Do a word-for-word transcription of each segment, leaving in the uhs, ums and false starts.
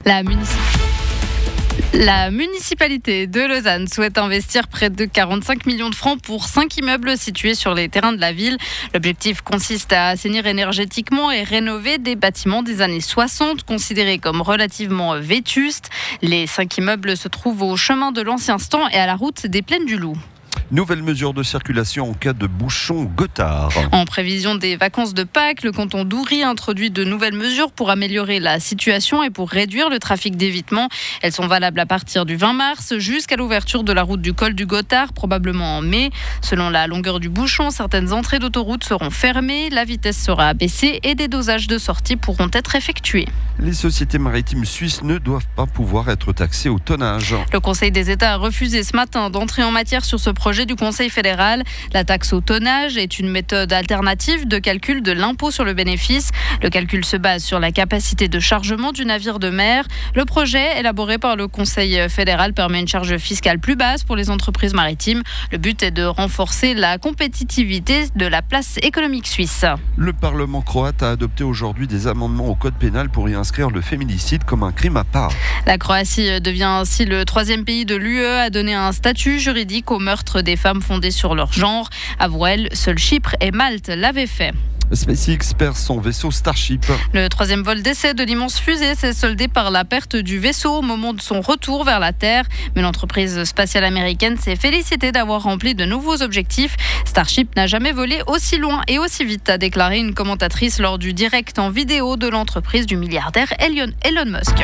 La municipalité. La municipalité de Lausanne souhaite investir près de quarante-cinq millions de francs pour cinq immeubles situés sur les terrains de la ville. L'objectif consiste à assainir énergétiquement et rénover des bâtiments des années soixante, considérés comme relativement vétustes. Les cinq immeubles se trouvent au chemin de l'Ancien Stand et à la route des Plaines du Loup. Nouvelle mesure de circulation en cas de bouchon Gothard. En prévision des vacances de Pâques, le canton d'Oury introduit de nouvelles mesures pour améliorer la situation et pour réduire le trafic d'évitement. Elles sont valables à partir du vingt mars jusqu'à l'ouverture de la route du col du Gothard, probablement en mai. Selon la longueur du bouchon, certaines entrées d'autoroute seront fermées, la vitesse sera abaissée et des dosages de sortie pourront être effectués. Les sociétés maritimes suisses ne doivent pas pouvoir être taxées au tonnage. Le Conseil des États a refusé ce matin d'entrer en matière sur ce projet du Conseil fédéral. La taxe au tonnage est une méthode alternative de calcul de l'impôt sur le bénéfice. Le calcul se base sur la capacité de chargement du navire de mer. Le projet, élaboré par le Conseil fédéral, permet une charge fiscale plus basse pour les entreprises maritimes. Le but est de renforcer la compétitivité de la place économique suisse. Le Parlement croate a adopté aujourd'hui des amendements au code pénal pour y inscrire le féminicide comme un crime à part. La Croatie devient ainsi le troisième pays de l'U E à donner un statut juridique au meurtre des femmes fondées sur leur genre. Avant elle, seuls Chypre et Malte l'avaient fait. SpaceX perd son vaisseau Starship. Le troisième vol d'essai de l'immense fusée s'est soldé par la perte du vaisseau au moment de son retour vers la Terre. Mais l'entreprise spatiale américaine s'est félicitée d'avoir rempli de nouveaux objectifs. Starship n'a jamais volé aussi loin et aussi vite, a déclaré une commentatrice lors du direct en vidéo de l'entreprise du milliardaire Elon, Elon Musk.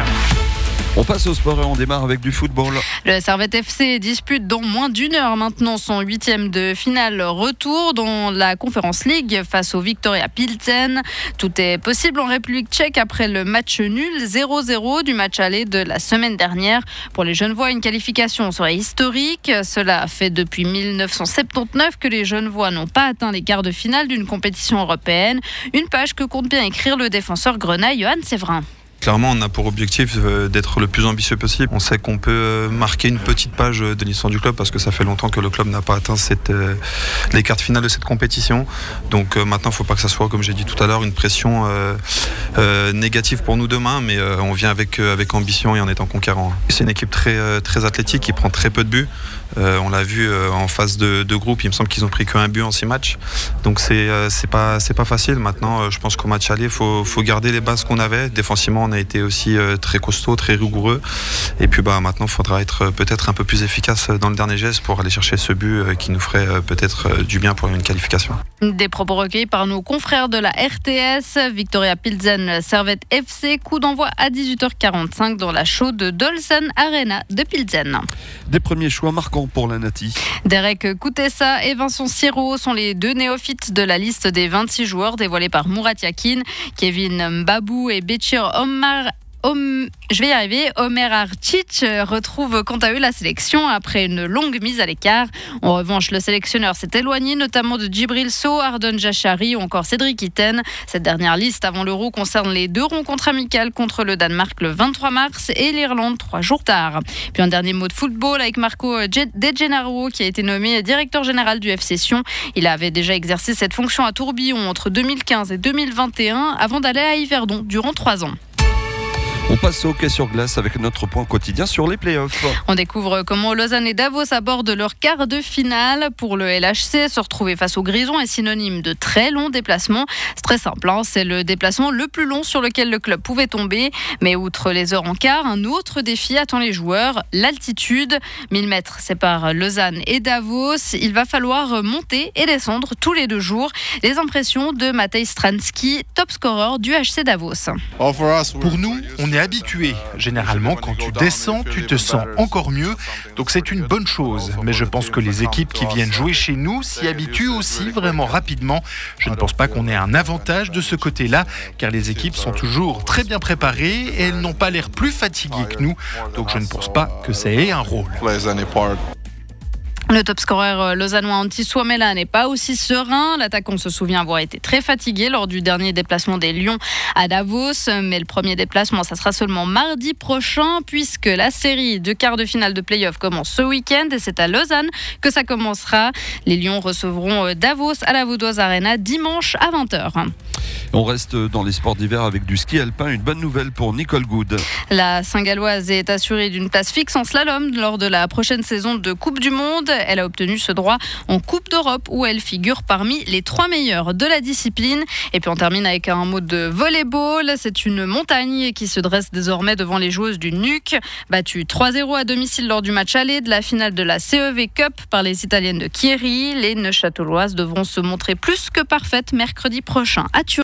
On passe au sport et on démarre avec du football. Le Servette F C dispute dans moins d'une heure maintenant son huitième de finale retour dans la Conference League face au Viktoria Pilsen. Tout est possible en République tchèque après le match nul zéro zéro du match aller de la semaine dernière. Pour les Genevois, une qualification serait historique. Cela fait depuis dix-neuf cent soixante-dix-neuf que les Genevois n'ont pas atteint les quarts de finale d'une compétition européenne. Une page que compte bien écrire le défenseur grenat Johan Séverin. Clairement, on a pour objectif d'être le plus ambitieux possible. On sait qu'on peut marquer une petite page de l'histoire du club parce que ça fait longtemps que le club n'a pas atteint cette, les quarts de finale de cette compétition. Donc maintenant, il ne faut pas que ça soit, comme j'ai dit tout à l'heure, une pression euh, euh, négative pour nous demain, mais euh, on vient avec, avec ambition et en étant conquérant. C'est une équipe très, très athlétique qui prend très peu de buts. Euh, on l'a vu euh, en phase de, de groupe, il me semble qu'ils ont pris qu'un but en six matchs. Donc c'est, euh, c'est, pas, c'est pas facile. Maintenant, euh, je pense qu'au match aller, il faut, faut garder les bases qu'on avait. Défensivement, on a été aussi euh, très costaud, très rigoureux. Et puis bah, maintenant, il faudra être peut-être un peu plus efficace dans le dernier geste pour aller chercher ce but euh, qui nous ferait euh, peut-être euh, du bien pour une qualification. Des propos recueillis par nos confrères de la R T S. Viktoria Pilsen, Servette F C, coup d'envoi à dix-huit heures quarante-cinq dans la chaude Dolsen Arena de Pilsen. Des premiers choix marquants pour la Nati. Derek Koutessa et Vincent Siro sont les deux néophytes de la liste des vingt-six joueurs dévoilés par Murat Yakin. Kevin Mbabou et Béchir Omar Om... Je vais y arriver. Omer Arcic retrouve quant à eux la sélection après une longue mise à l'écart. En revanche, le sélectionneur s'est éloigné notamment de Djibril Sow, Ardon Jachari ou encore Cédric Itten. Cette dernière liste avant l'Euro concerne les deux rencontres amicales contre le Danemark le vingt-trois mars et l'Irlande trois jours tard. Puis un dernier mot de football avec Marco De Gennaro qui a été nommé directeur général du F C Sion. Il avait déjà exercé cette fonction à Tourbillon entre deux mille quinze et deux mille vingt et un avant d'aller à Yverdon durant trois ans. On passe au hockey sur glace avec notre point quotidien sur les playoffs. On découvre comment Lausanne et Davos abordent leur quart de finale. Pour le L H C, se retrouver face aux Grisons est synonyme de très long déplacement. C'est très simple, hein, c'est le déplacement le plus long sur lequel le club pouvait tomber. Mais outre les heures en quart, un autre défi attend les joueurs, l'altitude. mille mètres séparent Lausanne et Davos. Il va falloir monter et descendre tous les deux jours. Les impressions de Matej Stransky, top scorer du H C Davos. Pour nous, on est habitué. Généralement, quand tu descends, tu te sens encore mieux. Donc c'est une bonne chose. Mais je pense que les équipes qui viennent jouer chez nous s'y habituent aussi vraiment rapidement. Je ne pense pas qu'on ait un avantage de ce côté-là, car les équipes sont toujours très bien préparées et elles n'ont pas l'air plus fatiguées que nous. Donc je ne pense pas que ça ait un rôle. Le top scoreur lausannois Antti Suomela n'est pas aussi serein. L'attaquant se souvient avoir été très fatigué lors du dernier déplacement des Lions à Davos. Mais le premier déplacement, ça sera seulement mardi prochain puisque la série de quarts de finale de play-off commence ce week-end et c'est à Lausanne que ça commencera. Les Lions recevront Davos à la Vaudoise Arena dimanche à vingt heures. On reste dans les sports d'hiver avec du ski alpin. Une bonne nouvelle pour Nicole Good. La Saint-Galloise est assurée d'une place fixe en slalom lors de la prochaine saison de Coupe du Monde. Elle a obtenu ce droit en Coupe d'Europe où elle figure parmi les trois meilleures de la discipline. Et puis on termine avec un mot de volleyball. C'est une montagne qui se dresse désormais devant les joueuses du N U C. Battue trois zéro à domicile lors du match aller de la finale de la C E V Cup par les Italiennes de Chieri. Les Neuchâteloises devront se montrer plus que parfaites mercredi prochain à Turin.